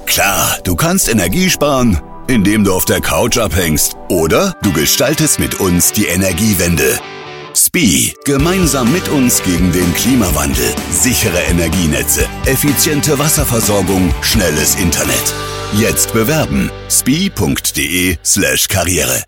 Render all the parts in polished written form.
Klar, du kannst Energie sparen, indem du auf der Couch abhängst. Oder du gestaltest mit uns die Energiewende. SPIE. Gemeinsam mit uns gegen den Klimawandel. Sichere Energienetze, effiziente Wasserversorgung, schnelles Internet. Jetzt bewerben. SPIE.de/Karriere.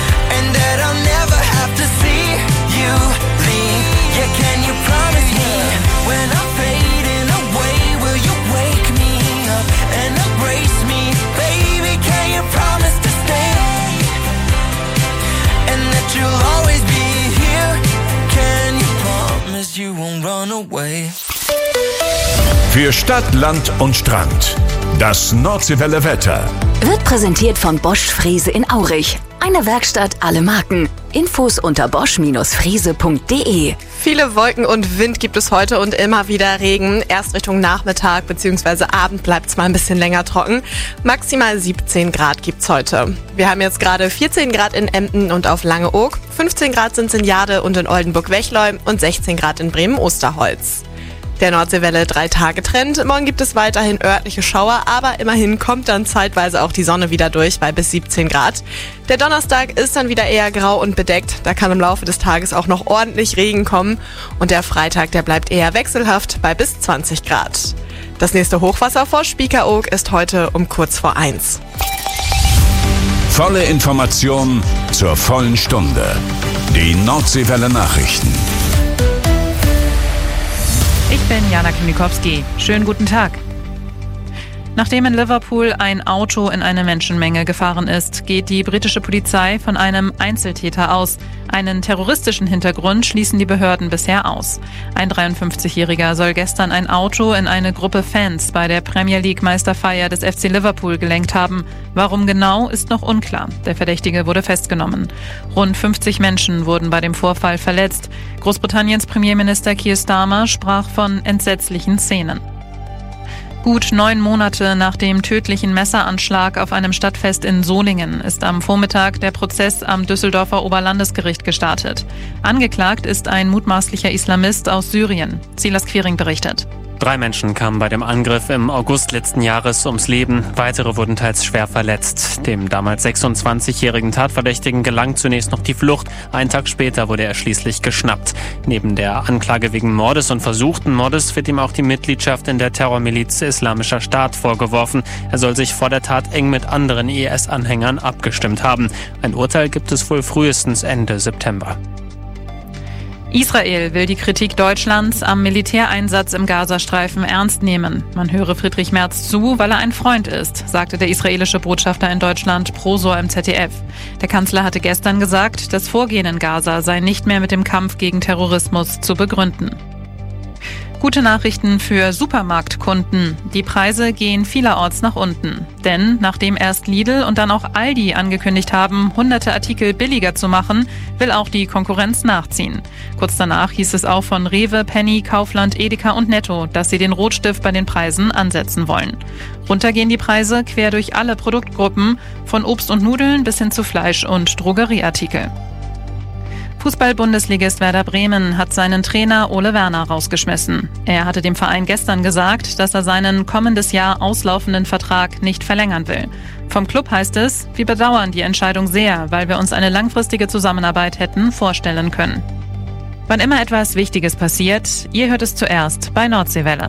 Für Stadt, Land und Strand. Das Nordseewelle Wetter wird präsentiert von Bosch Frese in Aurich. Eine Werkstatt, alle Marken. Infos unter bosch-frese.de. Viele Wolken und Wind gibt es heute und immer wieder Regen. Erst Richtung Nachmittag bzw. Abend bleibt es mal ein bisschen länger trocken. Maximal 17 Grad gibt's heute. Wir haben jetzt gerade 14 Grad in Emden und auf Langeoog, 15 Grad sind es in Jade und in Oldenburg-Wechleu und 16 Grad in Bremen-Osterholz. Der Nordseewelle 3-Tage-Trend. Morgen gibt es weiterhin örtliche Schauer, aber immerhin kommt dann zeitweise auch die Sonne wieder durch bei bis 17 Grad. Der Donnerstag ist dann wieder eher grau und bedeckt. Da kann im Laufe des Tages auch noch ordentlich Regen kommen. Und der Freitag, der bleibt eher wechselhaft bei bis 20 Grad. Das nächste Hochwasser vor Spiekeroog ist heute um kurz vor 1. Volle Information zur vollen Stunde. Die Nordseewelle Nachrichten. Ich bin Jana Klimikowski. Schönen guten Tag. Nachdem in Liverpool ein Auto in eine Menschenmenge gefahren ist, geht die britische Polizei von einem Einzeltäter aus. Einen terroristischen Hintergrund schließen die Behörden bisher aus. Ein 53-Jähriger soll gestern ein Auto in eine Gruppe Fans bei der Premier League Meisterfeier des FC Liverpool gelenkt haben. Warum genau, ist noch unklar. Der Verdächtige wurde festgenommen. Rund 50 Menschen wurden bei dem Vorfall verletzt. Großbritanniens Premierminister Keir Starmer sprach von entsetzlichen Szenen. Gut 9 Monate nach dem tödlichen Messeranschlag auf einem Stadtfest in Solingen ist am Vormittag der Prozess am Düsseldorfer Oberlandesgericht gestartet. Angeklagt ist ein mutmaßlicher Islamist aus Syrien. Silas Quiring berichtet. 3 Menschen kamen bei dem Angriff im August letzten Jahres ums Leben. Weitere wurden teils schwer verletzt. Dem damals 26-jährigen Tatverdächtigen gelang zunächst noch die Flucht. Einen Tag später wurde er schließlich geschnappt. Neben der Anklage wegen Mordes und versuchten Mordes wird ihm auch die Mitgliedschaft in der Terrormiliz Islamischer Staat vorgeworfen. Er soll sich vor der Tat eng mit anderen IS-Anhängern abgestimmt haben. Ein Urteil gibt es wohl frühestens Ende September. Israel will die Kritik Deutschlands am Militäreinsatz im Gazastreifen ernst nehmen. Man höre Friedrich Merz zu, weil er ein Freund ist, sagte der israelische Botschafter in Deutschland Prosor im ZDF. Der Kanzler hatte gestern gesagt, das Vorgehen in Gaza sei nicht mehr mit dem Kampf gegen Terrorismus zu begründen. Gute Nachrichten für Supermarktkunden. Die Preise gehen vielerorts nach unten. Denn nachdem erst Lidl und dann auch Aldi angekündigt haben, hunderte Artikel billiger zu machen, will auch die Konkurrenz nachziehen. Kurz danach hieß es auch von Rewe, Penny, Kaufland, Edeka und Netto, dass sie den Rotstift bei den Preisen ansetzen wollen. Runter gehen die Preise quer durch alle Produktgruppen, von Obst und Nudeln bis hin zu Fleisch- und Drogerieartikel. Fußball-Bundesligist Werder Bremen hat seinen Trainer Ole Werner rausgeschmissen. Er hatte dem Verein gestern gesagt, dass er seinen kommendes Jahr auslaufenden Vertrag nicht verlängern will. Vom Club heißt es, wir bedauern die Entscheidung sehr, weil wir uns eine langfristige Zusammenarbeit hätten vorstellen können. Wann immer etwas Wichtiges passiert, ihr hört es zuerst bei Nordseewelle.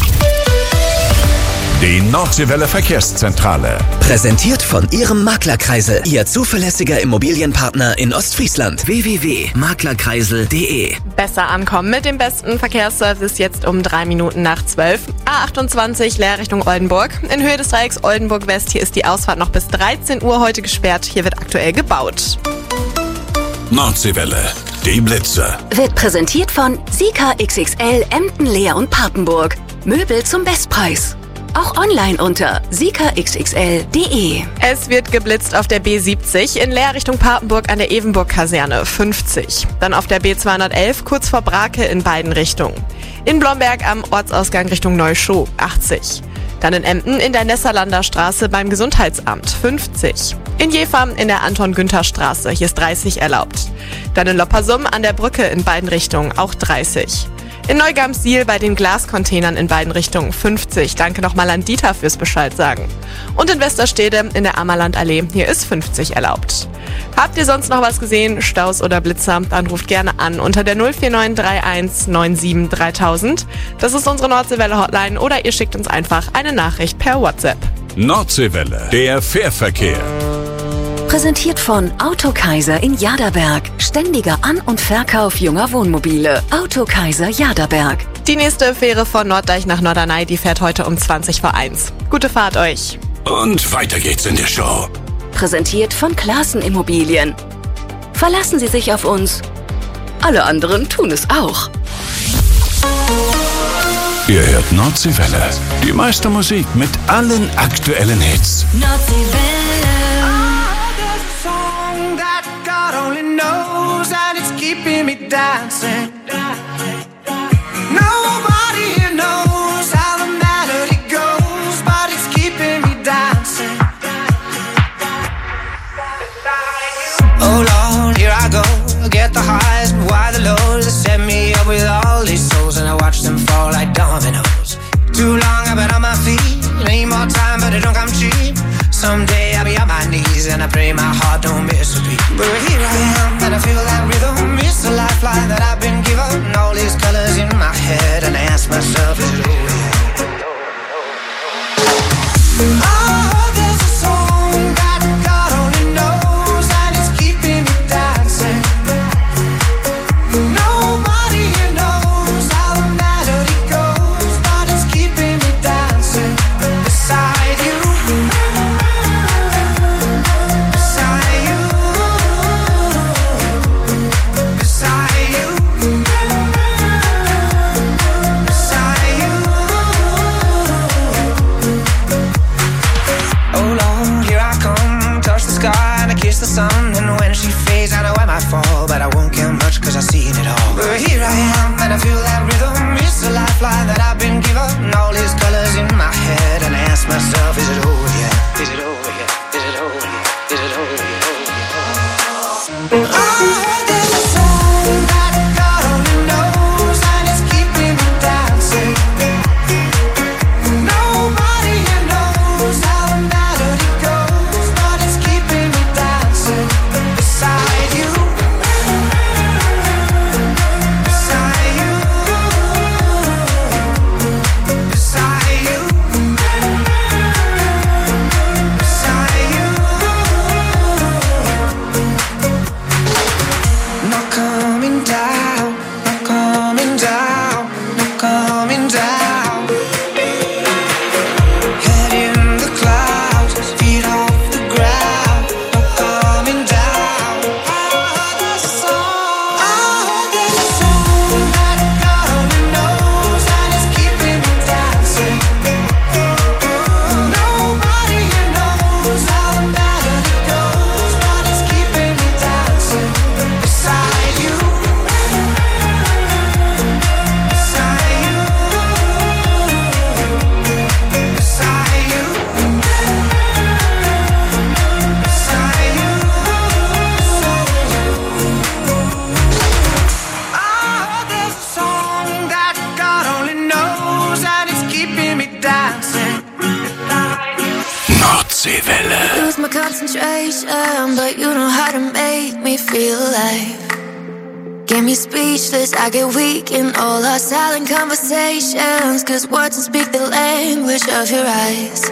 Die Nordseewelle Verkehrszentrale. Präsentiert von Ihrem Maklerkreisel, Ihr zuverlässiger Immobilienpartner in Ostfriesland. www.maklerkreisel.de. Besser ankommen mit dem besten Verkehrsservice jetzt um 3 Minuten nach 12. A28 Leer Richtung Oldenburg. In Höhe des Dreiecks Oldenburg West. Hier ist die Ausfahrt noch bis 13 Uhr heute gesperrt. Hier wird aktuell gebaut. Nordseewelle. Die Blitze. Wird präsentiert von Sika XXL Emden, Leer und Papenburg. Möbel zum Bestpreis. Auch online unter sikaxxl.de. Es wird geblitzt auf der B70 in Leer Richtung Papenburg an der Evenburg-Kaserne 50. Dann auf der B211 kurz vor Brake in beiden Richtungen. In Blomberg am Ortsausgang Richtung Neuschow 80. Dann in Emden in der Nesserlander Straße beim Gesundheitsamt 50. In Jefam in der Anton-Günther-Straße, hier ist 30 erlaubt. Dann in Loppersum an der Brücke in beiden Richtungen auch 30. In Neugamsiel bei den Glascontainern in beiden Richtungen 50. Danke nochmal an Dieter fürs Bescheid sagen. Und in Westerstede in der Ammerlandallee, hier ist 50 erlaubt. Habt ihr sonst noch was gesehen, Staus oder Blitzer, dann ruft gerne an unter der 04931 97 3000. Das ist unsere Nordseewelle-Hotline oder ihr schickt uns einfach eine Nachricht per WhatsApp. Nordseewelle, der Fährverkehr. Präsentiert von Autokaiser in Jaderberg. Ständiger An- und Verkauf junger Wohnmobile. Autokaiser Jaderberg. Die nächste Fähre von Norddeich nach Norderney, die fährt heute um 20 vor 1. Gute Fahrt euch. Und weiter geht's in der Show. Präsentiert von Klaassen Immobilien. Verlassen Sie sich auf uns. Alle anderen tun es auch. Ihr hört Nordseewelle. Die meiste Musik mit allen aktuellen Hits. Nordseewelle. There's a song that God only knows, and it's keeping me dancing. Nobody here knows how the melody goes, but it's keeping me dancing. Oh Lord, here I go, get the highs, but why the lows? They set me up with all these souls, and I watch them fall like dominoes. Too long I've been on my feet, need more time, but it don't come cheap. Someday I'll be on my knees, and I pray my heart don't miss a beat. But here I am, and I feel that rhythm. It's the lifeline that I've been given. All these colors in my head, and I ask myself, is it over yet? Oh, there's a song that God only knows, and it's keeping me dancing. Nobody here knows how the melody goes, but it's keeping me dancing. Beside you, beside you, beside you, beside you. Oh Lord, here I come, touch the sky and I kiss the sun. And when she fades, I know I might fall, but I won't care much cause I've seen it all. But here I am and I feel that rhythm. It's the lifeline that I've been given. All these colors in my head, and I ask myself, is it over yet? Is it over yet? Is it over yet? Is it over yet? Oh, there's a song that God only knows, and it's keeping me dancing. Nobody here knows how the melody goes, but it's keeping me dancing. Beside you, beside you, beside you, beside you. Not coming down, not coming down, not coming down. Head in the clouds, feet off the ground, not coming down. There's a song, there's a song that God only knows, and it's keeping me dancing. Nobody here knows how the melody goes, but it's keeping me dancing. Beside you, beside you, beside you, beside you. There's a song that God only knows, and it's keeping me dancing. Nordseewelle. Lose my concentration, but you know how to make me feel alive. Get me speechless, I get weak in all our silent conversations, cause words don't speak the language of your eyes.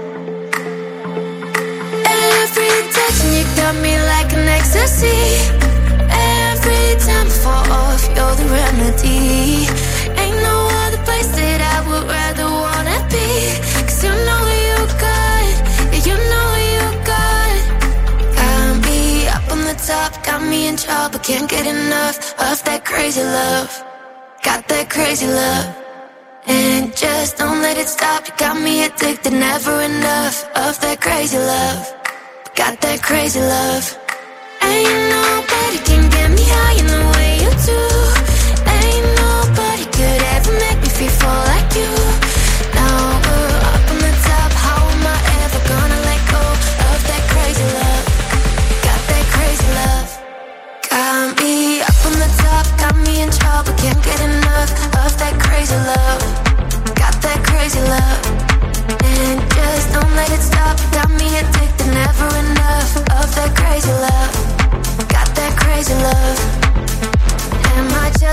Every touch and you got me like an ecstasy. Every time I fall off, you're the remedy. Ain't no other place that I would rather wanna be, cause you know you got, yeah, you know you got. Got me up on the top, got me in trouble, can't get enough of that crazy love. Got that crazy love, and just don't let it stop. You got me addicted, never enough of that crazy love. Got that crazy love. Ain't nobody can get me high in the way you do. Ain't nobody could ever make me feel full like you. Now we're up on the top, how am I ever gonna let go of that crazy love? Got that crazy love. Got me up on the top, got me in trouble, can't get enough of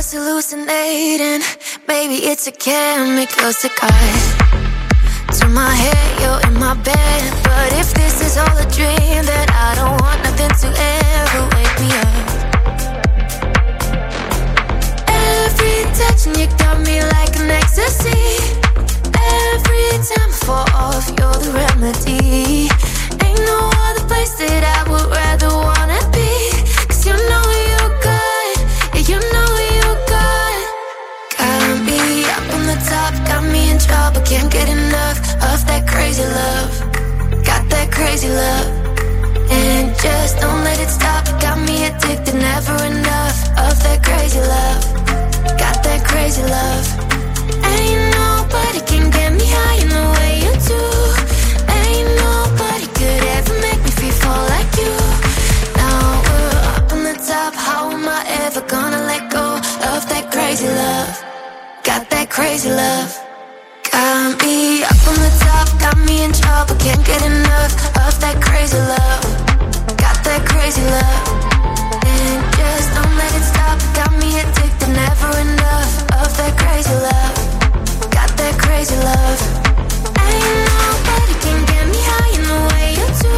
just hallucinating. Maybe it's a chemical cigarette. To my head, you're in my bed. But if this is all a dream, then I don't want nothing to ever wake me up. Every touch and you got me like an ecstasy. Every time I fall off, you're the remedy. Ain't no other place that I would rather wanna be. 'Cause you know you're good, yeah, you know you're good. Got me up on the top, got me in trouble. Can't get enough of that crazy love. Got that crazy love. And just don't let it stop. Got me addicted, never enough of that crazy love. Got that crazy love. Ain't nobody can get me high in the way you do. Ain't nobody could ever make me feel fall like you. Now we're up on the top, how am I ever gonna let go of that crazy love? Got that crazy love. Got me up on the top, got me in trouble. Can't get enough of that crazy love. Got that crazy love. And just don't let it stop. Got me addicted, never enough of that crazy love. Got that crazy love. Ain't nobody can get me high in the way you do.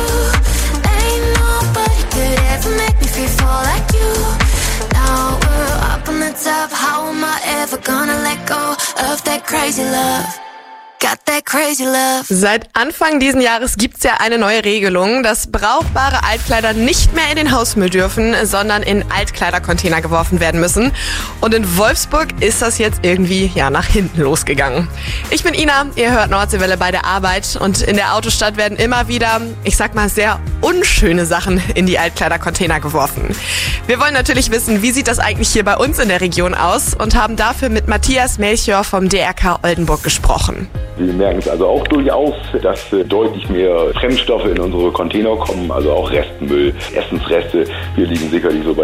Ain't nobody could ever make me feel fall like you. Now we're up on the top, how am I ever gonna let go of that crazy love? Got that crazy love. Seit Anfang diesen Jahres gibt's ja eine neue Regelung, dass brauchbare Altkleider nicht mehr in den Hausmüll dürfen, sondern in Altkleidercontainer geworfen werden müssen. Und in Wolfsburg ist das jetzt irgendwie nach hinten losgegangen. Ich bin Ina, ihr hört Nordseewelle bei der Arbeit und in der Autostadt werden immer wieder, ich sag mal, sehr unschöne Sachen in die Altkleidercontainer geworfen. Wir wollen natürlich wissen, wie sieht das eigentlich hier bei uns in der Region aus und haben dafür mit Matthias Melchior vom DRK Oldenburg gesprochen. Wir merken es also auch durchaus, dass deutlich mehr Fremdstoffe in unsere Container kommen, also auch Restmüll, Essensreste. Wir liegen sicherlich so bei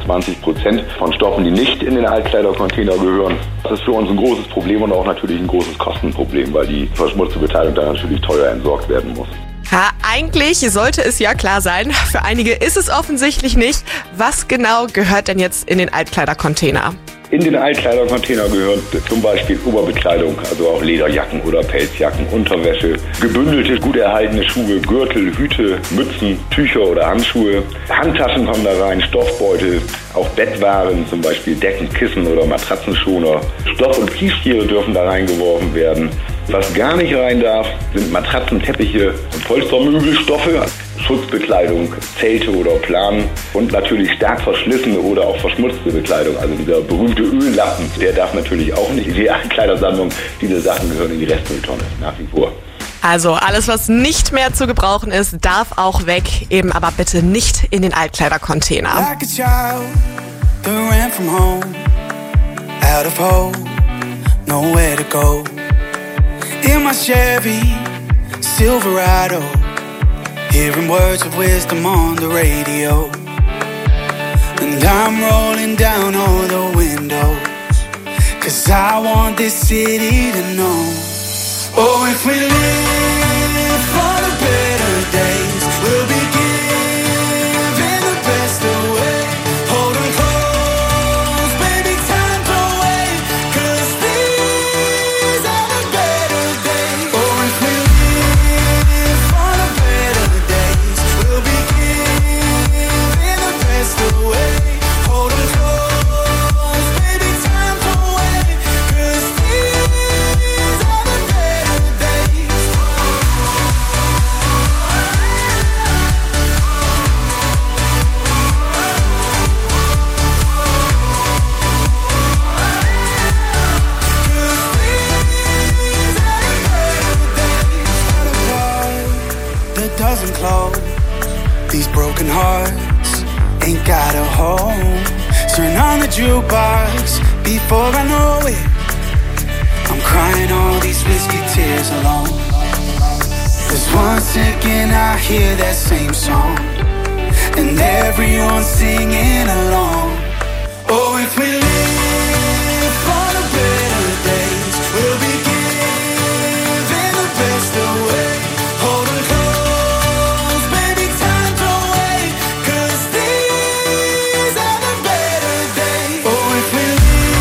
10-20% von Stoffen, die nicht in den Altkleidercontainer gehören. Das ist für uns ein großes Problem und auch natürlich ein großes Kostenproblem, weil die verschmutzte Beteiligung dann natürlich teuer entsorgt werden muss. Ja, eigentlich sollte es ja klar sein. Für einige ist es offensichtlich nicht. Was genau gehört denn jetzt in den Altkleidercontainer? In den Altkleidercontainer gehören zum Beispiel Oberbekleidung, also auch Lederjacken oder Pelzjacken, Unterwäsche, gebündelte, gut erhaltene Schuhe, Gürtel, Hüte, Mützen, Tücher oder Handschuhe. Handtaschen kommen da rein, Stoffbeutel, auch Bettwaren, zum Beispiel Decken, Kissen oder Matratzenschoner. Stoff- und Plüschtiere dürfen da reingeworfen werden. Was gar nicht rein darf, sind Matratzen, Teppiche und Polstermöbelstoffe, Schutzbekleidung, Zelte oder Planen und natürlich stark verschlissene oder auch verschmutzte Bekleidung. Also dieser berühmte Öllappen, der darf natürlich auch nicht in die Altkleidersammlung. Diese Sachen gehören in die Restmülltonne nach wie vor. Also alles, was nicht mehr zu gebrauchen ist, darf auch weg, eben aber bitte nicht in den Altkleidercontainer. Like a child that ran from home, out of hope, nowhere to go. In my Chevy Silverado, hearing words of wisdom on the radio. And I'm rolling down all the windows, 'cause I want this city to know. Oh, if we live for the better days, we'll be giving the best away. Hold 'em close, baby, time to wait, 'cause these are the better days. Oh, if we live for the better days, we'll be giving the best away. Hold 'em close, baby, time to wait, 'cause these are the better days. That doesn't close. These broken hearts ain't got a home. Turn on the jukebox before I know it. I'm crying all these whiskey tears alone. 'Cause once again I hear that same song, and everyone's singing along. Oh, if we live for the better days, we'll be giving the best away. Hold 'em close, baby, time to wait, 'cause these are the better days. Oh, if we live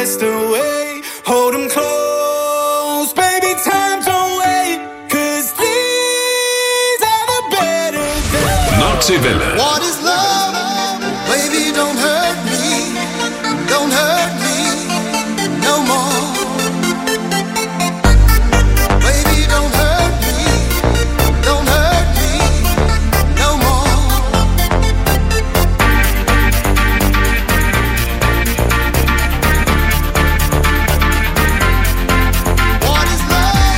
best away. Hold them close, baby, time don't wait. 'Cause these are the better days. Nordseewelle. What is love? Baby, don't hurt me. Don't hurt me no more. Baby, don't hurt me. Don't hurt me no more. What is love?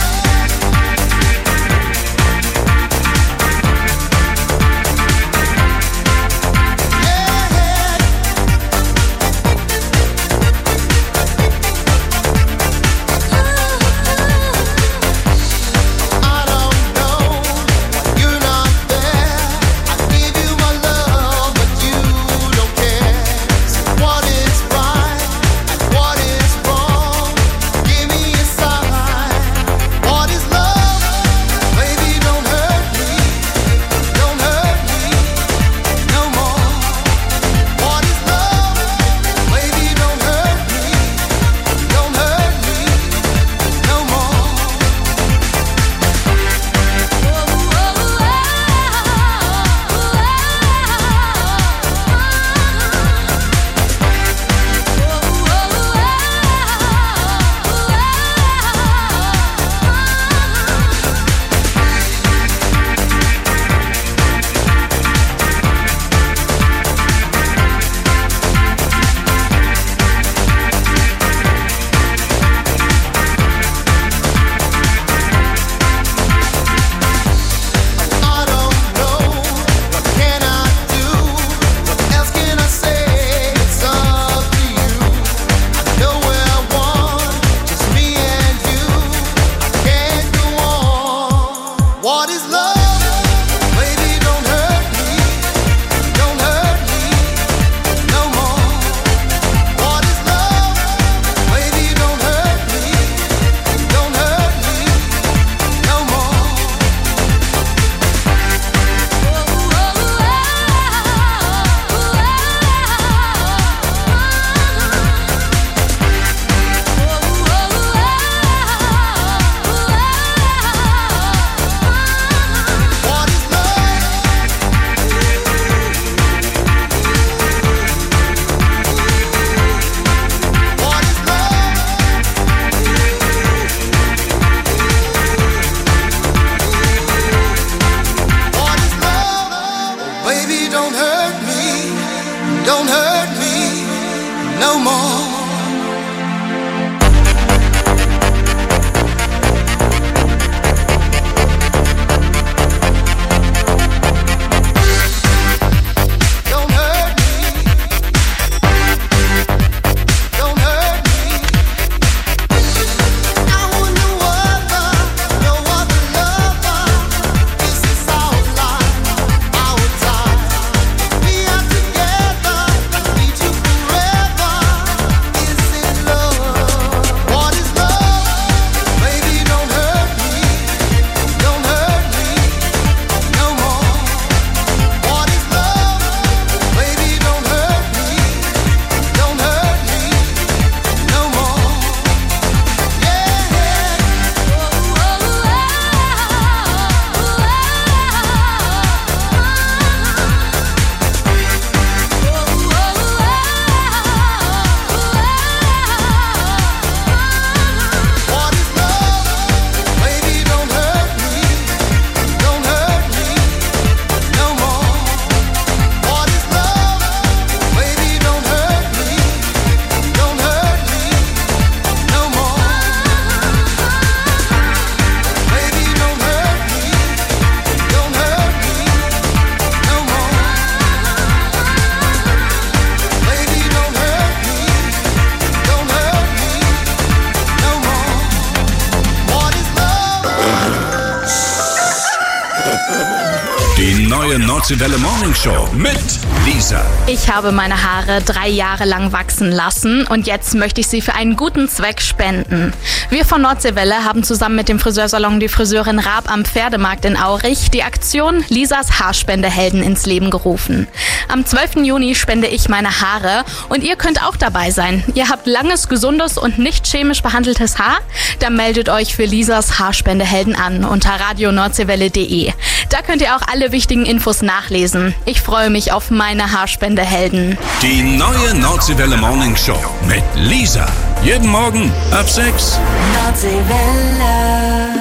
neue Nordseewelle Morning Show mit Lisa. Ich habe meine Haare 3 Jahre lang wachsen lassen und jetzt möchte ich sie für einen guten Zweck spenden. Wir von Nordseewelle haben zusammen mit dem Friseursalon Die Friseurin Raab am Pferdemarkt in Aurich die Aktion Lisas Haarspendehelden ins Leben gerufen. Am 12. Juni spende ich meine Haare und ihr könnt auch dabei sein. Ihr habt langes, gesundes und nicht chemisch behandeltes Haar? Dann meldet euch für Lisas Haarspendehelden an unter radionordsewelle.de. Da könnt ihr auch alle wichtigen Infos nachlesen. Ich freue mich auf meine Haarspendehelden. Die neue Nordseewelle Morning Show mit Lisa. Jeden Morgen ab 6. Nordseewelle.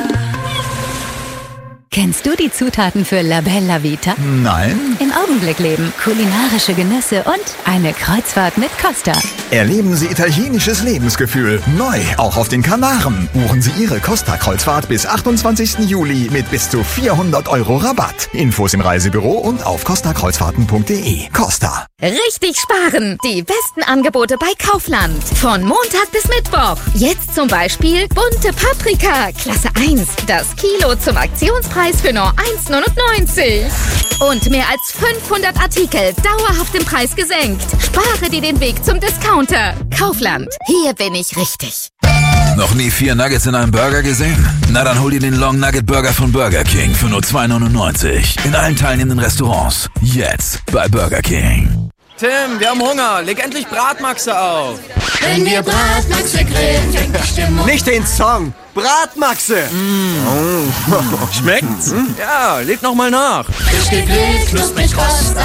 Kennst du die Zutaten für La Bella Vita? Nein. Im Augenblick leben, kulinarische Genüsse und eine Kreuzfahrt mit Costa. Erleben Sie italienisches Lebensgefühl. Neu, auch auf den Kanaren. Buchen Sie Ihre Costa-Kreuzfahrt bis 28. Juli mit bis zu 400 € Rabatt. Infos im Reisebüro und auf costakreuzfahrten.de. Costa. Richtig sparen. Die besten Angebote bei Kaufland. Von Montag bis Mittwoch. Jetzt zum Beispiel bunte Paprika, Klasse 1. Das Kilo zum Aktionspreis für nur 1,99 €. Und mehr als 500 Artikel dauerhaft im Preis gesenkt. Spare dir den Weg zum Discounter. Kaufland. Hier bin ich richtig. Noch nie 4 Nuggets in einem Burger gesehen? Na dann hol dir den Long Nugget Burger von Burger King für nur 2,99 € in allen teilnehmenden Restaurants. Jetzt bei Burger King. Tim, wir haben Hunger. Leg endlich Bratmaxe auf. Wenn wir Bratmaxe grillen, fängt die Stimmung. Nicht den Song. Bratmaxe. Schmeckt's? Ja, leg noch mal nach. Frisch gegrillt, knusprig Costa.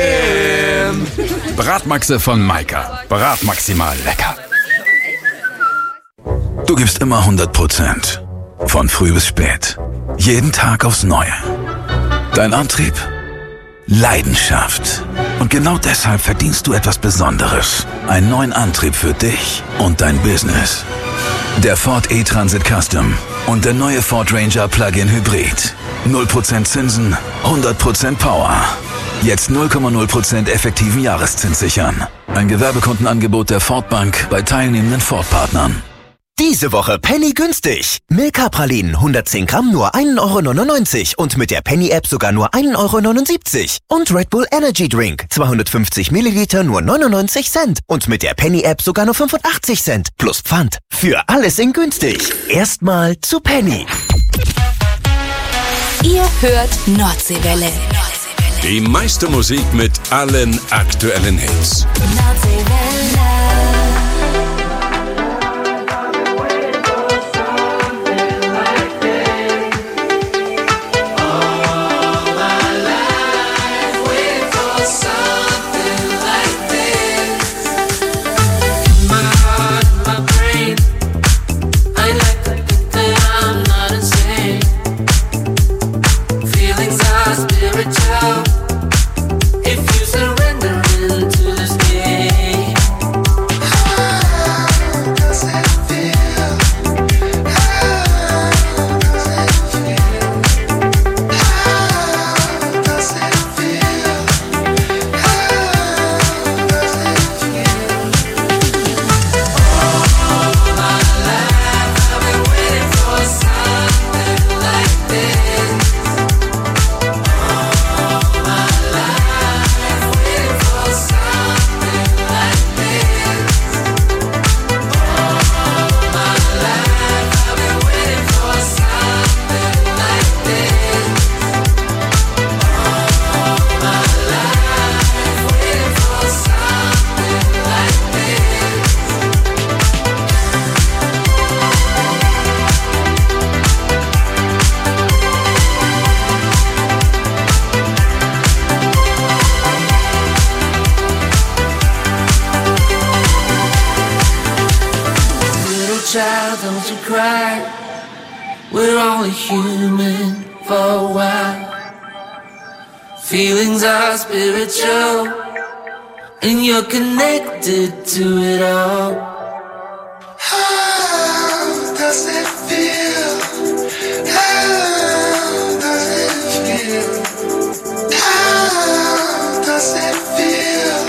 Bratmaxe von Maika. Bratmaximal lecker. Du gibst immer 100%. Von früh bis spät. Jeden Tag aufs Neue. Dein Antrieb? Leidenschaft. Und genau deshalb verdienst du etwas Besonderes. Einen neuen Antrieb für dich und dein Business. Der Ford E-Transit Custom und der neue Ford Ranger Plug-in Hybrid. 0% Zinsen, 100% Power. Jetzt 0,0% effektiven Jahreszins sichern. Ein Gewerbekundenangebot der Ford Bank bei teilnehmenden Ford-Partnern. Diese Woche Penny günstig. Milka-Pralinen 110 Gramm nur 1,99 € und mit der Penny-App sogar nur 1,79 € Und Red Bull Energy Drink 250 Milliliter nur 99 Cent und mit der Penny-App sogar nur 85 Cent plus Pfand. Für alles in günstig. Erstmal zu Penny. Ihr hört Nordseewelle. Die meiste Musik mit allen aktuellen Hits. Nordseewelle. child, don't you cry. We're only human for a while. Feelings are spiritual, and you're connected to it all. How does it feel? How does it feel? How does it feel?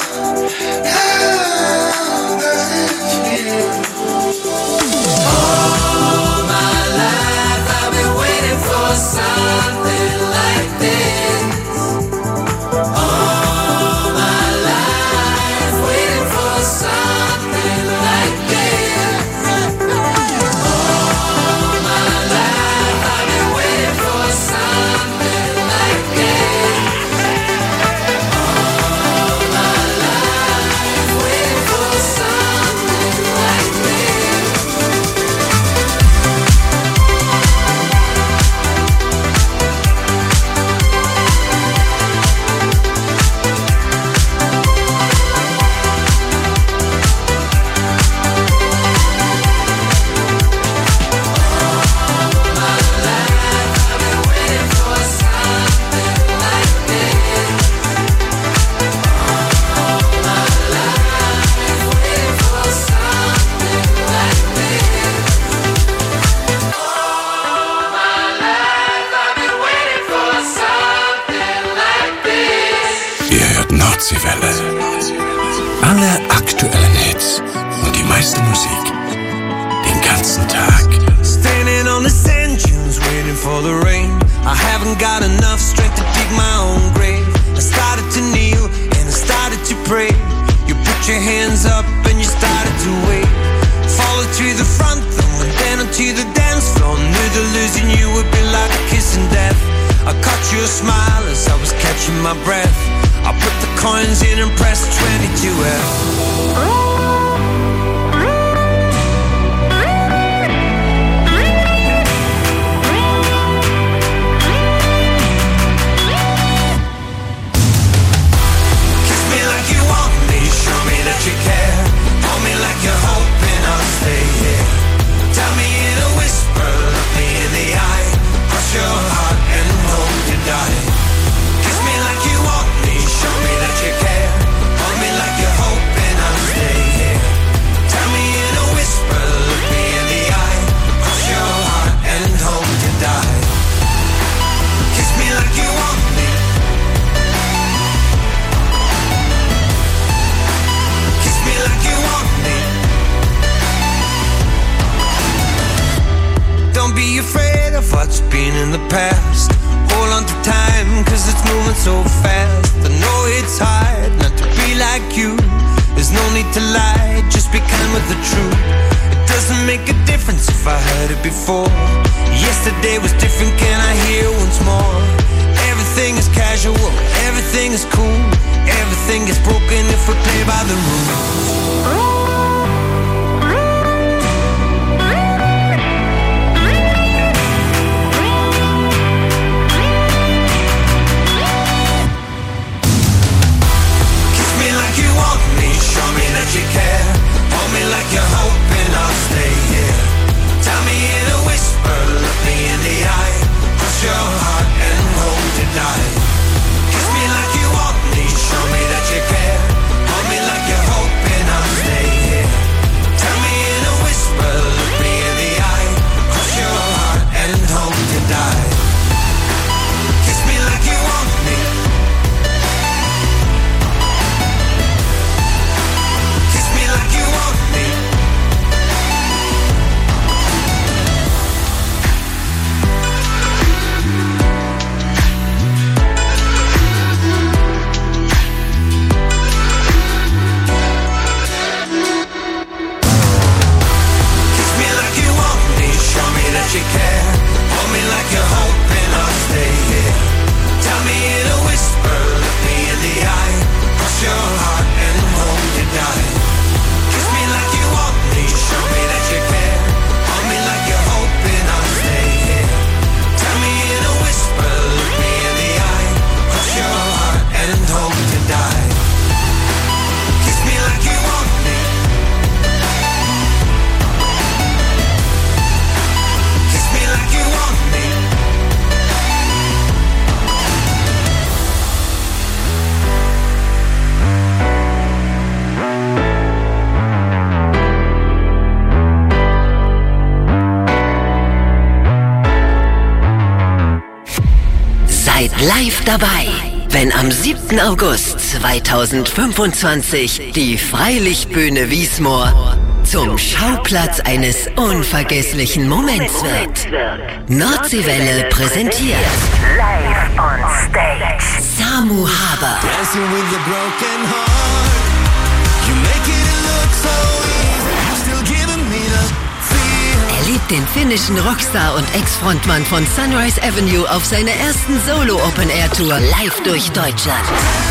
How does it feel? All my life I've been waiting for something like this. haven't got enough strength to dig my own grave. I started to kneel and I started to pray. You put your hands up and you started to wave. Followed to the front and then onto the dance floor. Knew that losing you would be like kissing death. I caught your smile as I was catching my breath. I put the coins in and pressed 22F. You care, hold me like you're hoping I'll stay here. Tell me in a whisper, look me in the eye. Cross your heart and hope to die. Kiss me like you want me, show me that you care. Hold me like you're hoping I'll stay here. Tell me in a whisper, look me in the eye. Cross your heart and hope to die. Kiss me like you want me. Like you want me. Don't be afraid of what's been in the past. Hold on to time, cause it's moving so fast. I know it's hard not to be like you. There's no need to lie, just be kind with the truth. It doesn't make a difference if I heard it before. Yesterday was different, can I hear once more? Everything is casual, everything is cool. Everything is broken if we play by the rules. You care, hold me like you're hoping I'll stay here. Tell me in a whisper, look me in the eye. Cross your heart and hope to die. Kiss me like you want me, show me that you care. Hold me like you're hoping I'll stay here. Tell me in a whisper, look me in the eye. Cross your heart and hope to die. Kiss me like you want me. Like you want me. Kiss me like you want me, show me that you care. Hold me like you're hoping I'll stay here. Tell me in a whisper, look me in the eye. Cross your heart and hope to die. Like you want me, show me that you care. Hold me like you're hoping I'll stay here. Tell me in a whisper, look me in the eye. Cross your heart and hope to die. Kiss me like you want me. Kiss me like you want me. Seid live dabei, wenn am 7. August 2025 die Freilichtbühne Wiesmoor zum Schauplatz eines unvergesslichen Moments wird. Nordseewelle präsentiert Live on stage. Samu Haber. Dancing with a broken heart. You make it look so easy. You're still giving me the feel. Erlebt den finnischen Rockstar und Ex-Frontmann von Sunrise Avenue auf seiner ersten Solo-Open-Air-Tour live durch Deutschland.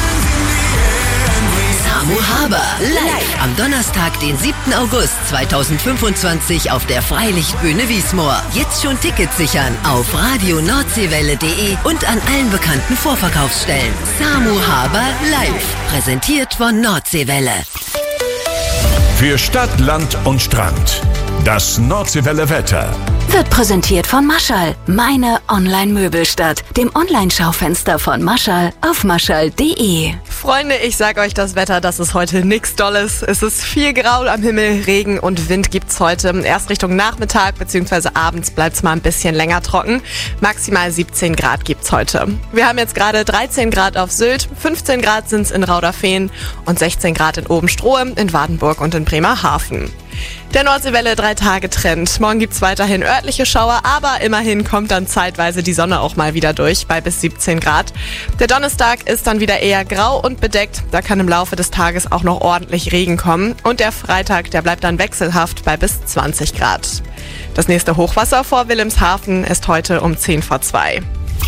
Samu Haber live am Donnerstag, den 7. August 2025 auf der Freilichtbühne Wiesmoor. Jetzt schon Tickets sichern auf radionordseewelle.de und an allen bekannten Vorverkaufsstellen. Samu Haber live, präsentiert von Nordseewelle. Für Stadt, Land und Strand. Das Nordseewelle Wetter. Wird präsentiert von Maschall, meine Online-Möbelstadt, dem Online-Schaufenster von Maschall auf maschall.de. Freunde, ich sag euch das Wetter, das ist heute nix Dolles. Es ist viel Grau am Himmel, Regen und Wind gibt's heute. Erst Richtung Nachmittag bzw. abends bleibt's mal ein bisschen länger trocken. Maximal 17 Grad gibt's heute. Wir haben jetzt gerade 13 Grad auf Sylt, 15 Grad sind's in Rauderfehn und 16 Grad in Obenstrohe, in Wardenburg und in Bremerhaven. Der Nordseewelle 3-Tage-Trend. Morgen gibt's weiterhin örtliche Schauer, aber immerhin kommt dann zeitweise die Sonne auch mal wieder durch, bei bis 17 Grad. Der Donnerstag ist dann wieder eher grau und bedeckt. Da kann im Laufe des Tages auch noch ordentlich Regen kommen. Und der Freitag, der bleibt dann wechselhaft bei bis 20 Grad. Das nächste Hochwasser vor Wilhelmshaven ist heute um 2:10.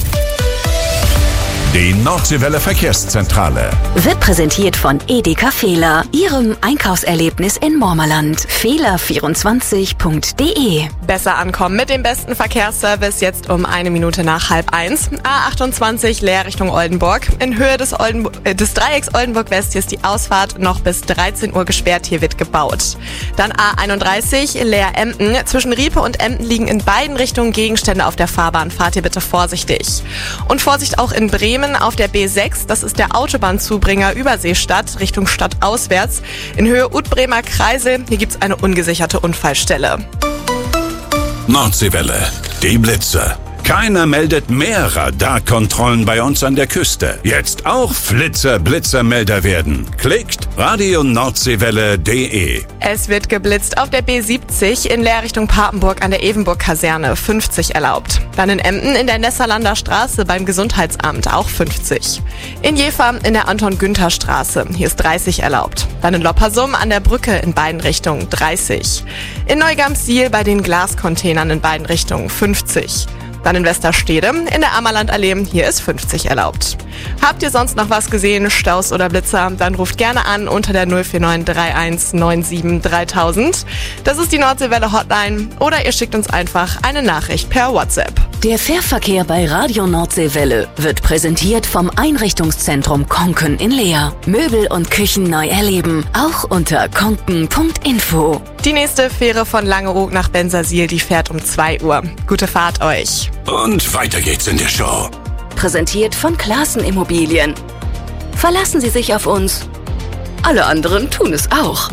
Die Nordseewelle Verkehrszentrale Wird präsentiert von Edeka Fehler, Ihrem Einkaufserlebnis in Mormerland. Fehler24.de. Besser ankommen mit dem besten Verkehrsservice jetzt um 1 Minute nach 12:30. A28 Leer Richtung Oldenburg. In Höhe des Dreiecks Oldenburg West, hier ist die Ausfahrt noch bis 13 Uhr gesperrt, hier wird gebaut. Dann A31 Leer Emden. Zwischen Riepe und Emden liegen in beiden Richtungen Gegenstände auf der Fahrbahn. Fahrt ihr bitte vorsichtig. Und Vorsicht auch in Bremen auf der B6, das ist der Autobahnzubringer Überseestadt Richtung Stadt auswärts. In Höhe Utbremer Kreise, hier gibt's eine ungesicherte Unfallstelle. Nordseewelle, die Blitze. Keiner meldet mehr Radarkontrollen bei uns an der Küste. Jetzt auch Blitzer-Melder werden. Klickt radionordseewelle.de. Es wird geblitzt auf der B70 in Leer Richtung Papenburg an der Evenburg-Kaserne, 50 erlaubt. Dann in Emden in der Nesserlander Straße beim Gesundheitsamt, auch 50. In Jever in der Anton-Günther-Straße, hier ist 30 erlaubt. Dann in Loppersum an der Brücke in beiden Richtungen, 30. In Neugamsiel bei den Glascontainern in beiden Richtungen, 50. Dann in Westerstede in der Ammerlandallee, hier ist 50 erlaubt. Habt ihr sonst noch was gesehen, Staus oder Blitzer, dann ruft gerne an unter der 049 31 97 3000. Das ist die Nordseewelle Hotline oder ihr schickt uns einfach eine Nachricht per WhatsApp. Der Fährverkehr bei Radio Nordseewelle wird präsentiert vom Einrichtungszentrum Konken in Leer. Möbel und Küchen neu erleben, auch unter konken.info. Die nächste Fähre von Langeoog nach Bensersiel, die fährt um 2 Uhr. Gute Fahrt euch. Und weiter geht's in der Show. Präsentiert von Klaassen Immobilien. Verlassen Sie sich auf uns. Alle anderen tun es auch.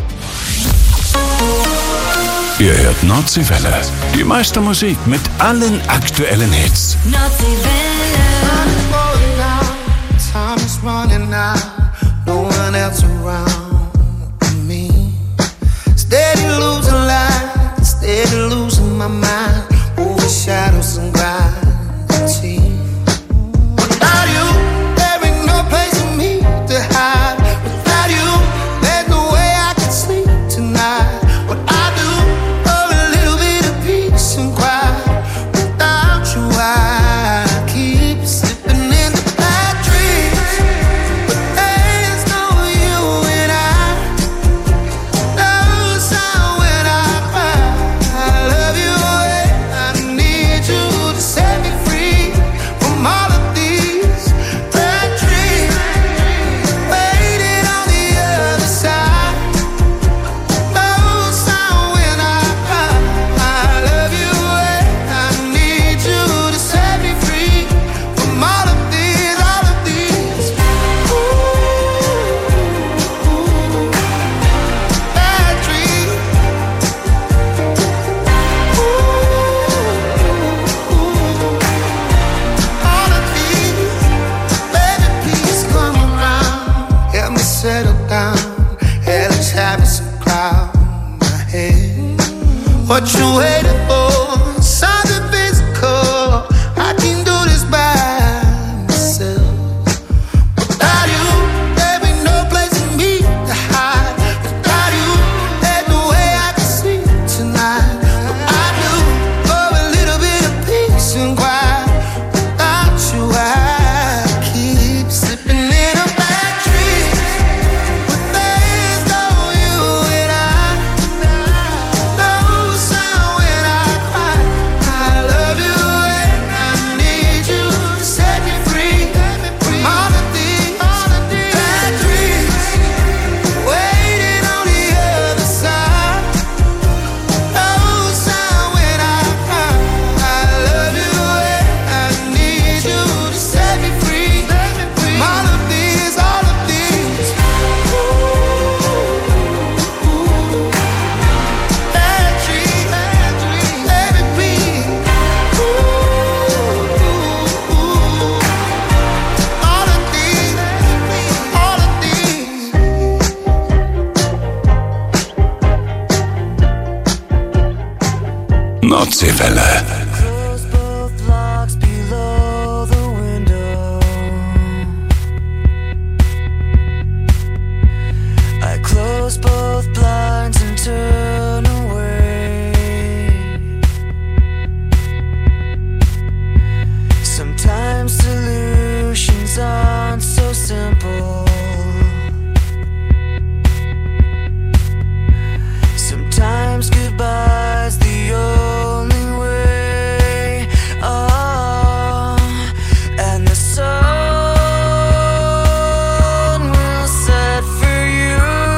Ihr hört Nordseewelle. Die meiste Musik mit allen aktuellen Hits. Time is running out, no one else around me. Steady losing light, steady losing my mind over shadows and gravity. Without you, there ain't no place for me to hide. Without you, there's no way I can sleep tonight. What I do for a little bit of peace and quiet. Without you, I keep slipping into bad dreams. But there's no you and I. No sound when I cry. I love you and I need you to set me free from all of these bad dreams. Waiting on the other side. No sound when I cry. I love you and I need you to set me free from all of these bad dreams. All of these, baby, please come around. Help me settle down. Yeah, let's have some cloud in my head. What you waiting for? Something physical. I can do this by myself. Without you, there ain't no place for me to hide. Without you, there's no way I can sleep tonight. What I do for a little bit of peace and quiet. Without you, I keep slipping into bad dreams. But there's no you and I. No sound when I Nordseewelle. Both blinds and turn away. Sometimes solutions aren't so simple. Sometimes goodbye's the only way. Oh, and the sun will set for you.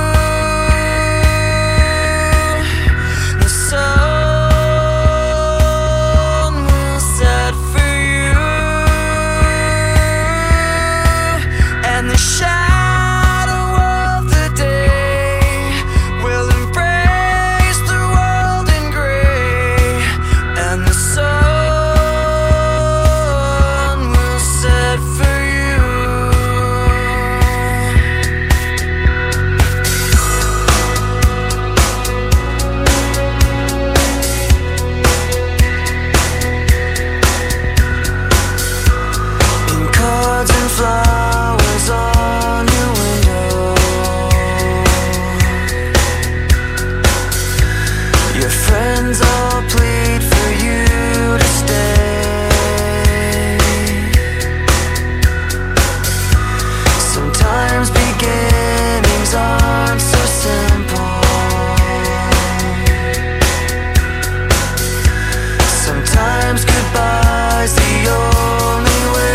Flowers on your window. Your friends all plead for you to stay. Sometimes beginnings aren't so simple. Sometimes goodbye's the only way.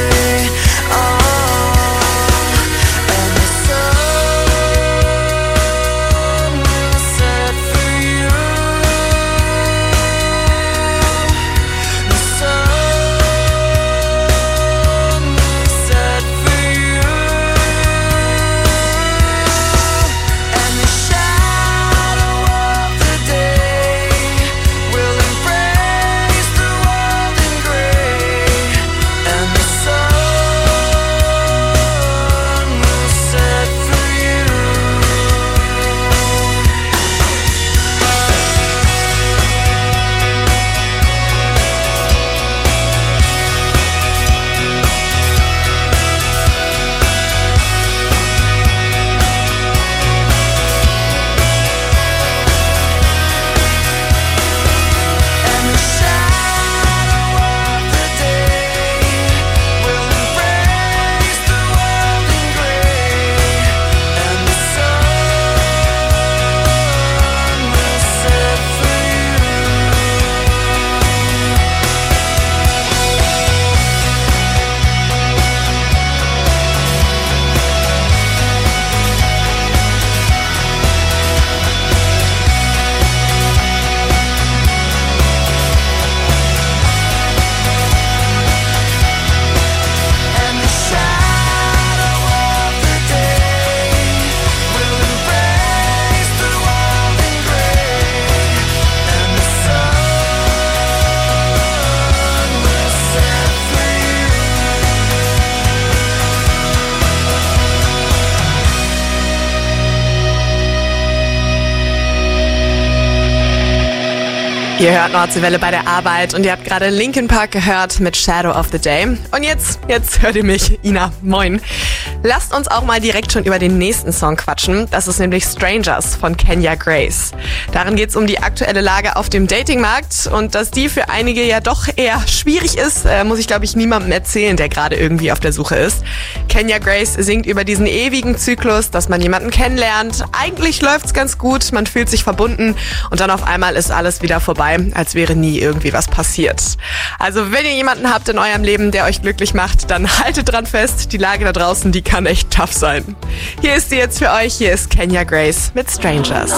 Ihr hört Nordseewelle bei der Arbeit und ihr habt gerade Linkin Park gehört mit Shadow of the Day. Und jetzt hört ihr mich, Ina, moin. Lasst uns auch mal direkt schon über den nächsten Song quatschen. Das ist nämlich Strangers von Kenya Grace. Darin geht es um die aktuelle Lage auf dem Datingmarkt und dass die für einige ja doch eher schwierig ist, muss ich glaube ich niemandem erzählen, der gerade irgendwie auf der Suche ist. Kenya Grace singt über diesen ewigen Zyklus, dass man jemanden kennenlernt. Eigentlich läuft's ganz gut, man fühlt sich verbunden und dann auf einmal ist alles wieder vorbei, als wäre nie irgendwie was passiert. Also wenn ihr jemanden habt in eurem Leben, der euch glücklich macht, dann haltet dran fest. Die Lage da draußen, die kann echt tough sein. Hier ist sie jetzt für euch. Hier ist Kenya Grace mit Strangers.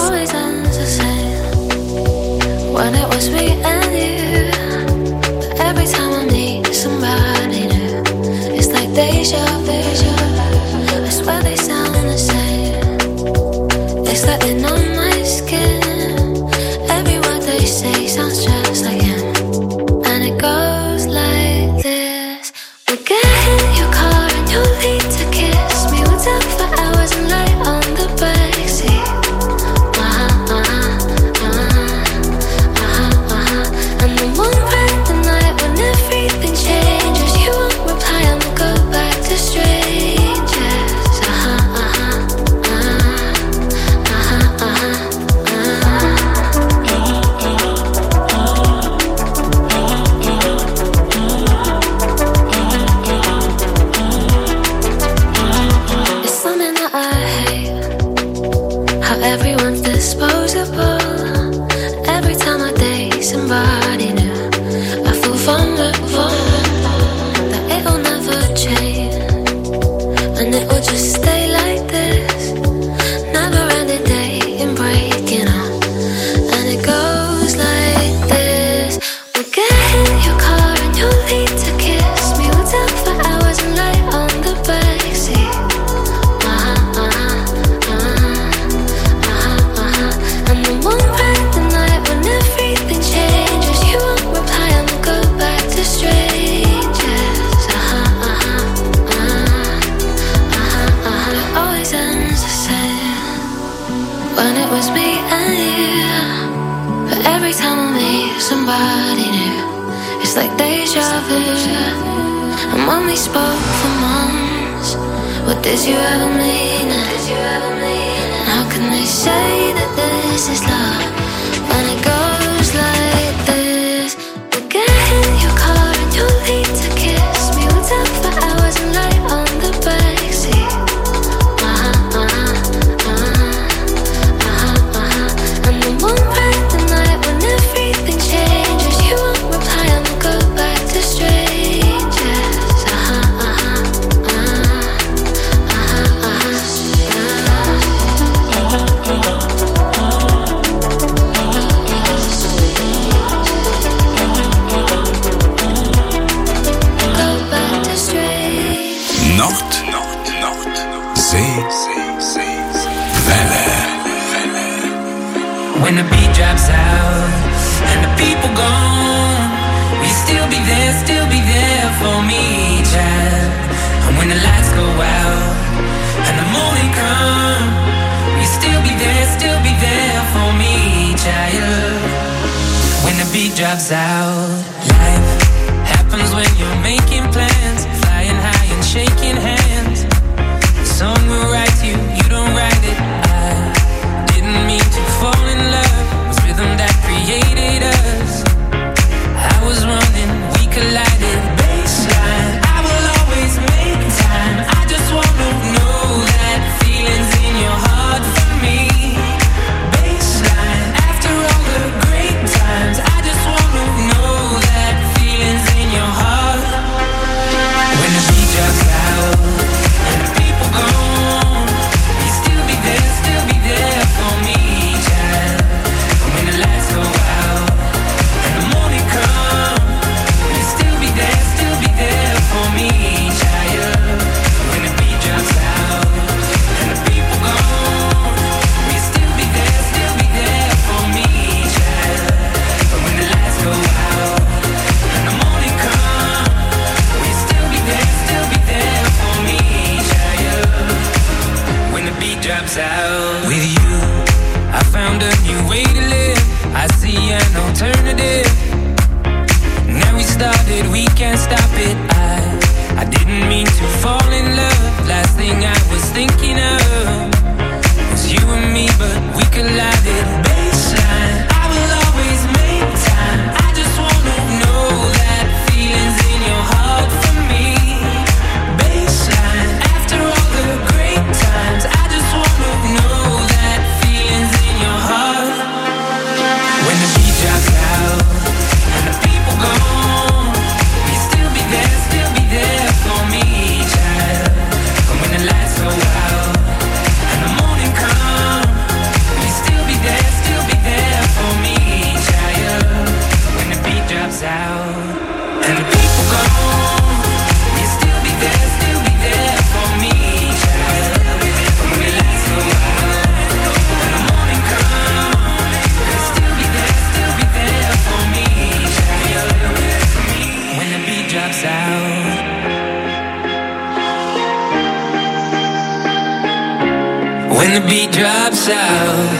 somebody new. I feel vulnerable, that it'll never change, and it will just stay like this, never ending day and breaking up. And it goes like this: we'll get in your car and you'll need to kiss me. We'll talk for hours and lay on the backseat. And then one bright the night when everything changes, you won't reply and we'll go back to strangers. It always ends the same when it was me and you. But every time I meet somebody new, it's like deja vu. And when we spoke for months, what did you ever mean? And how can they say that this is love when it goes like this? We'll get in your car and you'll need to kiss me. We'll talk for hours and lay on the backseat. And then one bright the night when everything changes, you won't reply and we'll go back to strangers. Nord, See, Welle. When the beat drops out and the people gone, will you still be there for me, child? And when the lights go out and the morning come, will you still be there for me, child? When the beat drops out, life happens when you're making plans, flying high and shaking hands. The song will write you, you don't write it. I didn't mean to fall in love, it was rhythm that created us. I was running, we collided. Baseline, I will always make time. I just wanna know that feeling's in your heart for me. Baseline, after all the great times, I just wanna know that feeling's in your heart. When the beat drops out and the people gone, you still be there for me, child. And when the lights go out and the morning come, you still be there for me, child. When the beat drops out and the people gone, you still be there for me, child. And when the lights go out and the morning come, you still be there for me, child. When the beat drops out, with you I found a new way to live. I see an alternative. Now we started, we can't stop it. I didn't mean to fall in love. Last thing I was thinking of was you and me, but we collided. Baseline, I will always make time. I just wanna know that feeling's in your heart for me. Baseline, after all the great times, I just wanna know that feeling's in your heart. When the beat drops out and the people gone, you still be there for me, child. And when the lights go out and the morning come, you still be there for me, child. When the beat drops out and the people gone, you still be there for me, child. And when the lights go out and the morning come, you still be there for me, child. When the beat drops out. When the beat drops out.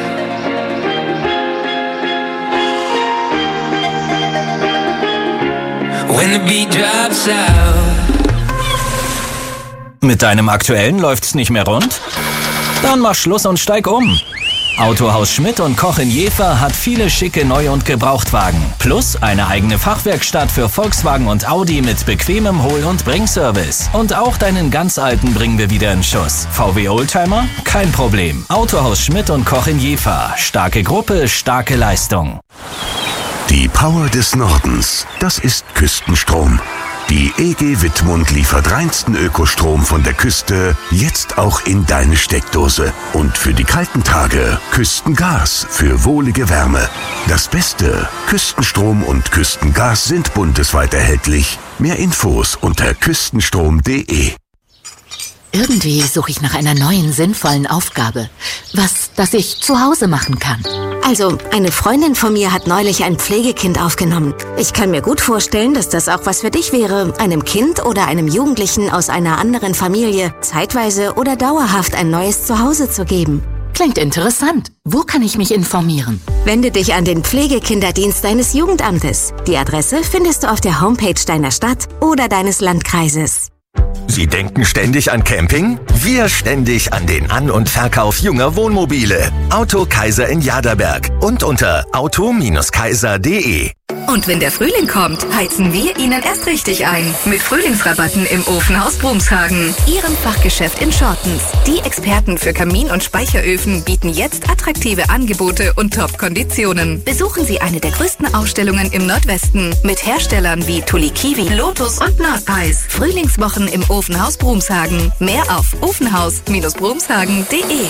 When the beat drops out. Mit deinem aktuellen läuft's nicht mehr rund? Dann mach Schluss und steig um. Autohaus Schmidt und Koch in Jever hat viele schicke Neu- und Gebrauchtwagen. Plus eine eigene Fachwerkstatt für Volkswagen und Audi mit bequemem Hol- und Bringservice. Und auch deinen ganz alten bringen wir wieder in Schuss. VW Oldtimer? Kein Problem. Autohaus Schmidt und Koch in Jever. Starke Gruppe, starke Leistung. Die Power des Nordens, das ist Küstenstrom. Die EG Wittmund liefert reinsten Ökostrom von der Küste, jetzt auch in deine Steckdose. Und für die kalten Tage Küstengas für wohlige Wärme. Das Beste, Küstenstrom und Küstengas sind bundesweit erhältlich. Mehr Infos unter küstenstrom.de. Irgendwie suche ich nach einer neuen, sinnvollen Aufgabe. Was, das ich zu Hause machen kann. Also, eine Freundin von mir hat neulich ein Pflegekind aufgenommen. Ich kann mir gut vorstellen, dass das auch was für dich wäre, einem Kind oder einem Jugendlichen aus einer anderen Familie zeitweise oder dauerhaft ein neues Zuhause zu geben. Klingt interessant. Wo kann ich mich informieren? Wende dich an den Pflegekinderdienst deines Jugendamtes. Die Adresse findest du auf der Homepage deiner Stadt oder deines Landkreises. Sie denken ständig an Camping? Wir ständig an den An- und Verkauf junger Wohnmobile. Auto Kaiser in Jaderberg und unter auto-kaiser.de. Und wenn der Frühling kommt, heizen wir Ihnen erst richtig ein. Mit Frühlingsrabatten im Ofenhaus Brumshagen. Ihrem Fachgeschäft in Shortens. Die Experten für Kamin- und Speicheröfen bieten jetzt attraktive Angebote und Top-Konditionen. Besuchen Sie eine der größten Ausstellungen im Nordwesten. Mit Herstellern wie Tuli Kiwi, Lotus und Nordpreis. Frühlingswochen im Ofenhaus Brumshagen. Mehr auf ofenhaus-brumshagen.de.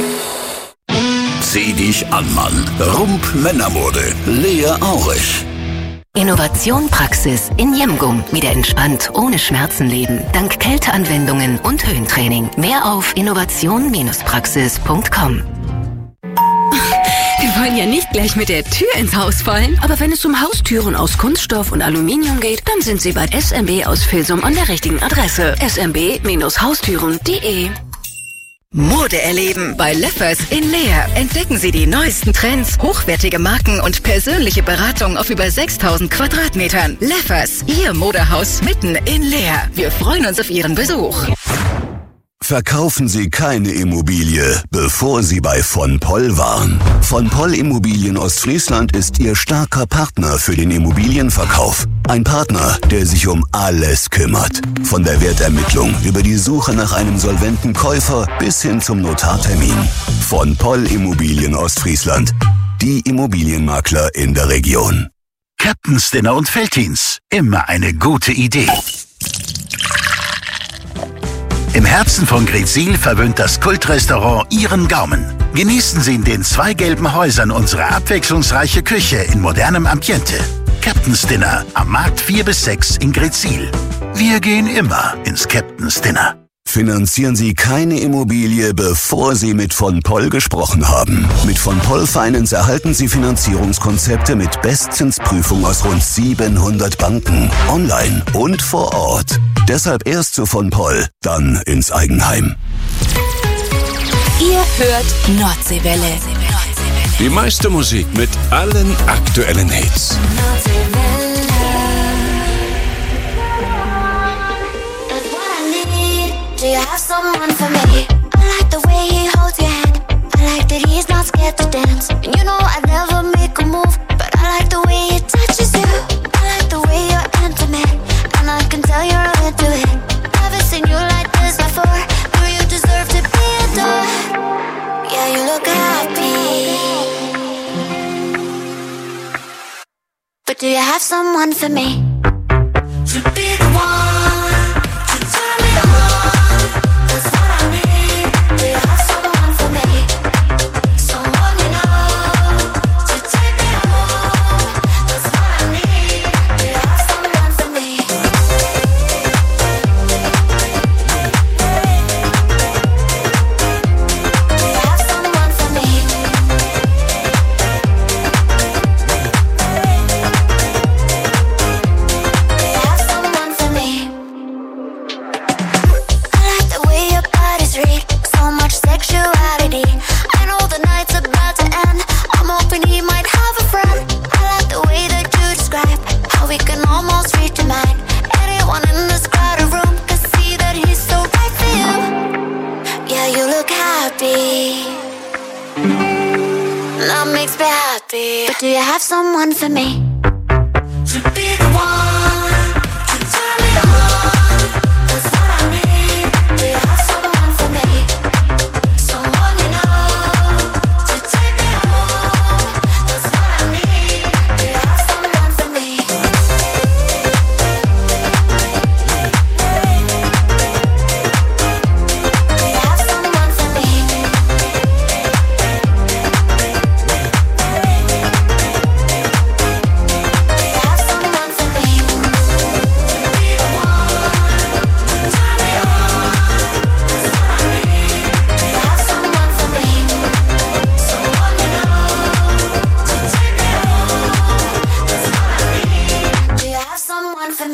Zieh dich an, Mann. Rump Männermode. Lea Aurich. Innovation Praxis in Jemgum. Wieder entspannt, ohne Schmerzen leben. Dank Kälteanwendungen und Höhentraining. Mehr auf innovation-praxis.com. Wir wollen ja nicht gleich mit der Tür ins Haus fallen, aber wenn es um Haustüren aus Kunststoff und Aluminium geht, dann sind Sie bei SMB aus Vilsum an der richtigen Adresse. smb-haustüren.de. Mode erleben bei Leffers in Leer. Entdecken Sie die neuesten Trends, hochwertige Marken und persönliche Beratung auf über 6000 Quadratmetern. Leffers, Ihr Modehaus mitten in Leer. Wir freuen uns auf Ihren Besuch. Verkaufen Sie keine Immobilie, bevor Sie bei von Poll waren. Von Poll Immobilien Ostfriesland ist Ihr starker Partner für den Immobilienverkauf. Ein Partner, der sich um alles kümmert. Von der Wertermittlung über die Suche nach einem solventen Käufer bis hin zum Notartermin. Von Poll Immobilien Ostfriesland. Die Immobilienmakler in der Region. Captain's Dinner und Veltins. Immer eine gute Idee. Im Herzen von Greetsiel verwöhnt das Kultrestaurant Ihren Gaumen. Genießen Sie in den 2 gelben Häusern unsere abwechslungsreiche Küche in modernem Ambiente. Captain's Dinner am Markt 4 bis 6 in Greetsiel. Wir gehen immer ins Captain's Dinner. Finanzieren Sie keine Immobilie, bevor Sie mit von Poll gesprochen haben. Mit von Poll Finance erhalten Sie Finanzierungskonzepte mit Bestzinsprüfung aus rund 700 Banken, online und vor Ort. Deshalb erst zu von Poll, dann ins Eigenheim. Ihr hört Nordseewelle. Die meiste Musik mit allen aktuellen Hits. Do you have someone for me? I like the way he holds your hand. I like that he's not scared to dance. And you know I'd never make a move, but I like the way he touches you. I like the way you're intimate, and I can tell you're into it. Never seen you like this before. Do you deserve to be adored? Yeah, you look happy. But do you have someone for me? To be the one. Do you have someone for me? To be the one, to turn me on. That's what I need. Do you have someone for me? Someone you know to take me home. That's what I need. Do you have someone?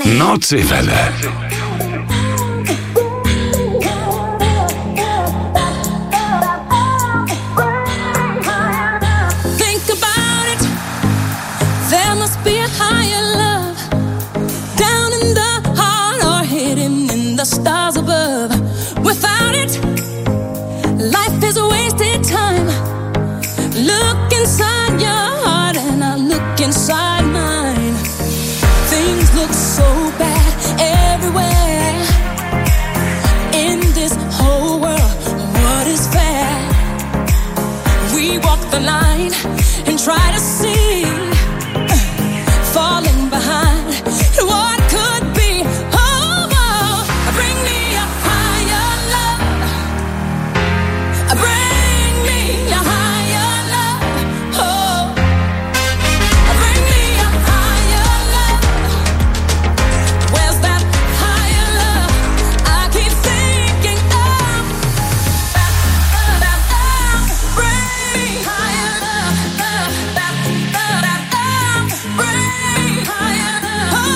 Nordseewelle. Think about it. There must be a higher love down in the heart or hidden in the stars above. Without it, life is a wasted time. Look inside your heart and I look inside mine. Things look so bad everywhere. In this whole world, what is fair? We walk the line and try to see, falling behind what could be. Oh, oh, bring me a higher love. Bring me a higher love. Oh, bring me a higher love. Where's that higher love I keep thinking of? Bring me higher love. Bring me higher love. Oh,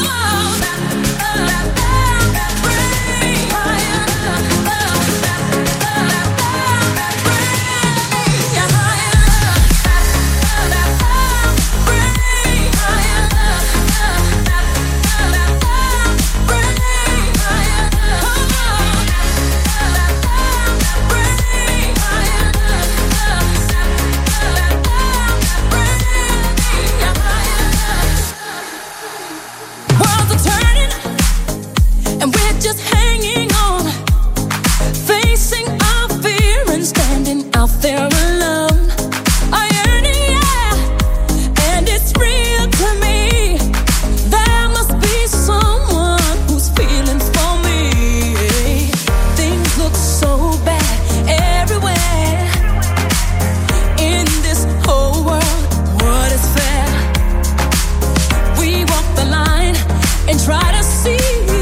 worlds are turning, and we're just hanging on, facing our fear and standing out there alone. A yearning, yeah, and it's real to me. There must be someone who's feeling for me. Things look so bad everywhere. In this whole world, what is fair? We walk the line and try to see,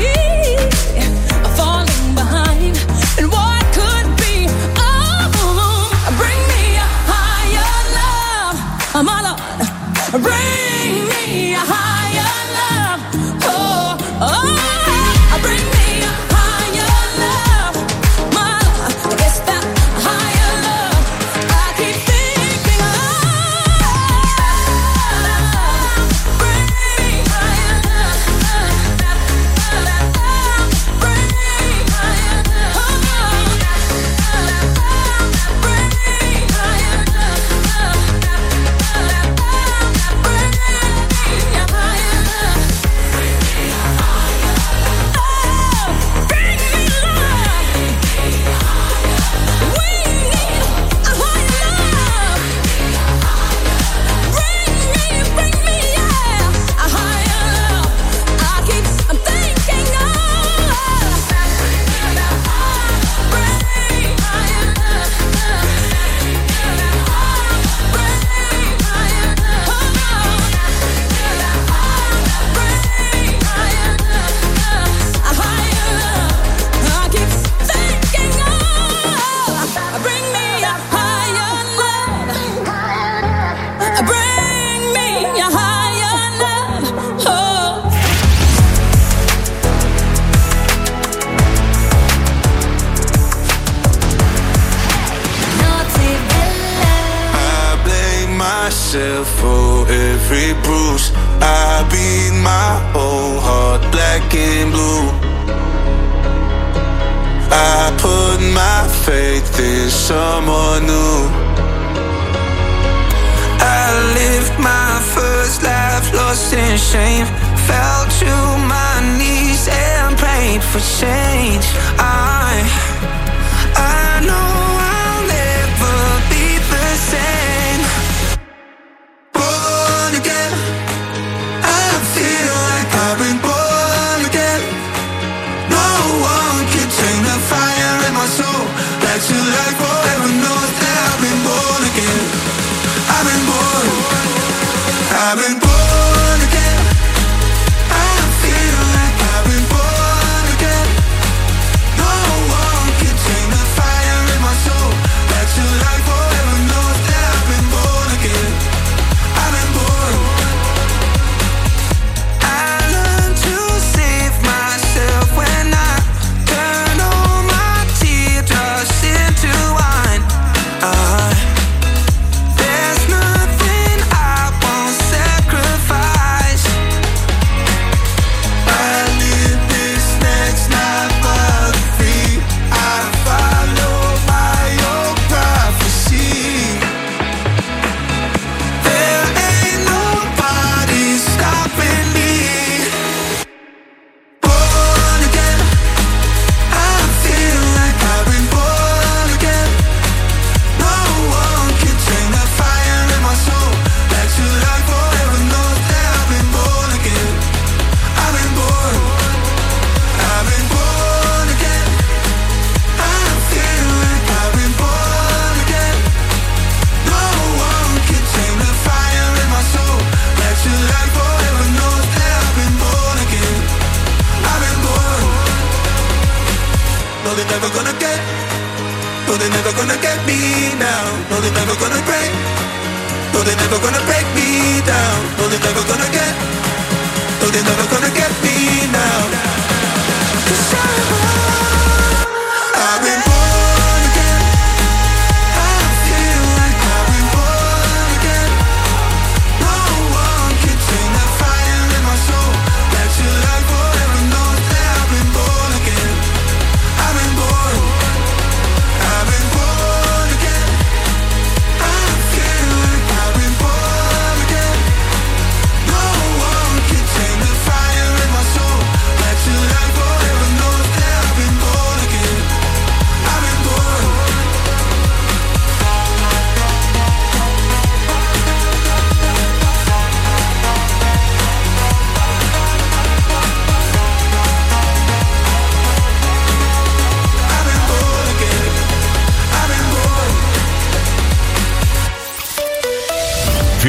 falling behind and what could be. Oh, bring me a higher love, my Lord. Bring me a higher love. Oh, oh, bring me a higher love, my Lord. It's that higher love I keep thinking of. Bring me higher love. Bring me higher love. Bring me higher love. myself for every bruise. I beat my whole heart black and blue. I put my faith in someone new. I lived my first life lost in shame. Fell to my knees and prayed for change. I know I'll never be the same. Born again, I feel like I've been born again. No one can tame the fire in my soul. Back to life forever knows that I've been born again. I've been born. I've been born again. I feel like I've been born again. No one can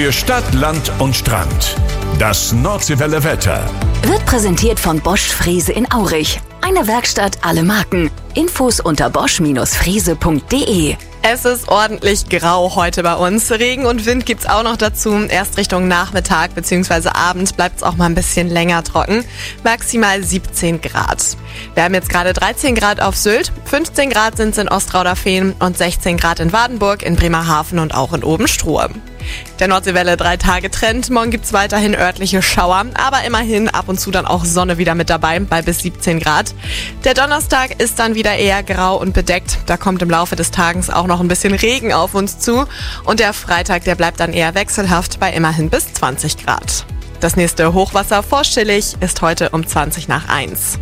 Für Stadt, Land und Strand. Das Nordseewelle Wetter. Wird präsentiert von Bosch Frese in Aurich. Eine Werkstatt, alle Marken. Infos unter bosch-frese.de. Es ist ordentlich grau heute bei uns. Regen und Wind gibt's auch noch dazu. Erst Richtung Nachmittag bzw. Abend bleibt's auch mal ein bisschen länger trocken. Maximal 17 Grad. Wir haben jetzt gerade 13 Grad auf Sylt, 15 Grad sind's in Ostrauderfehn und 16 Grad in Wardenburg, in Bremerhaven und auch in Obenstruhe. Der Nordseewelle 3-Tage-Trend. Morgen gibt's weiterhin örtliche Schauer, aber immerhin ab und zu dann auch Sonne wieder mit dabei, bei bis 17 Grad. Der Donnerstag ist dann wieder eher grau und bedeckt. Da kommt im Laufe des Tages auch noch ein bisschen Regen auf uns zu. Und der Freitag, der bleibt dann eher wechselhaft bei immerhin bis 20 Grad. Das nächste Hochwasser vor Schillig ist heute um 1:20.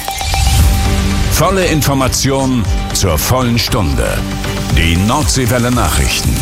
Volle Information zur vollen Stunde. Die Nordseewelle Nachrichten.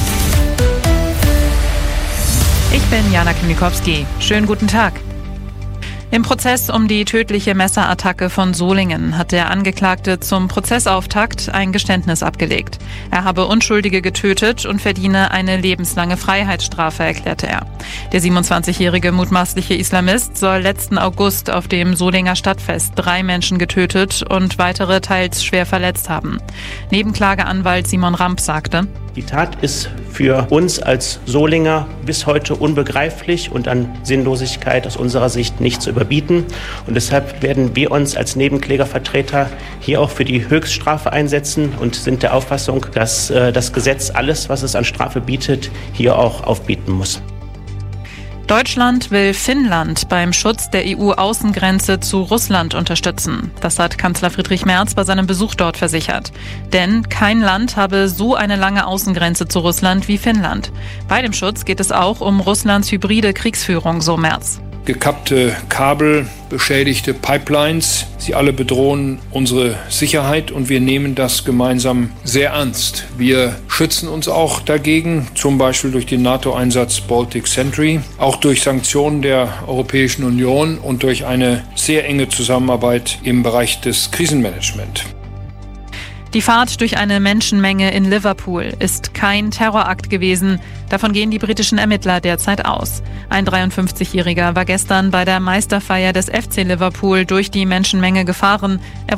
Ich bin Jana Klimikowski. Schönen guten Tag. Im Prozess um die tödliche Messerattacke von Solingen hat der Angeklagte zum Prozessauftakt ein Geständnis abgelegt. Er habe Unschuldige getötet und verdiene eine lebenslange Freiheitsstrafe, erklärte er. Der 27-jährige mutmaßliche Islamist soll letzten August auf dem Solinger Stadtfest 3 Menschen getötet und weitere teils schwer verletzt haben. Nebenklageanwalt Simon Ramp sagte: Die Tat ist für uns als Solinger bis heute unbegreiflich und an Sinnlosigkeit aus unserer Sicht nicht zu überbieten. Und deshalb werden wir uns als Nebenklägervertreter hier auch für die Höchststrafe einsetzen und sind der Auffassung, dass das Gesetz alles, was es an Strafe bietet, hier auch aufbieten muss. Deutschland will Finnland beim Schutz der EU-Außengrenze zu Russland unterstützen. Das hat Kanzler Friedrich Merz bei seinem Besuch dort versichert. Denn kein Land habe so eine lange Außengrenze zu Russland wie Finnland. Bei dem Schutz geht es auch um Russlands hybride Kriegsführung, so Merz. Gekappte Kabel, beschädigte Pipelines, sie alle bedrohen unsere Sicherheit und wir nehmen das gemeinsam sehr ernst. Wir schützen uns auch dagegen, zum Beispiel durch den NATO-Einsatz Baltic Sentry, auch durch Sanktionen der Europäischen Union und durch eine sehr enge Zusammenarbeit im Bereich des Krisenmanagements. Die Fahrt durch eine Menschenmenge in Liverpool ist kein Terrorakt gewesen. Davon gehen die britischen Ermittler derzeit aus. Ein 53-Jähriger war gestern bei der Meisterfeier des FC Liverpool durch die Menschenmenge gefahren. Er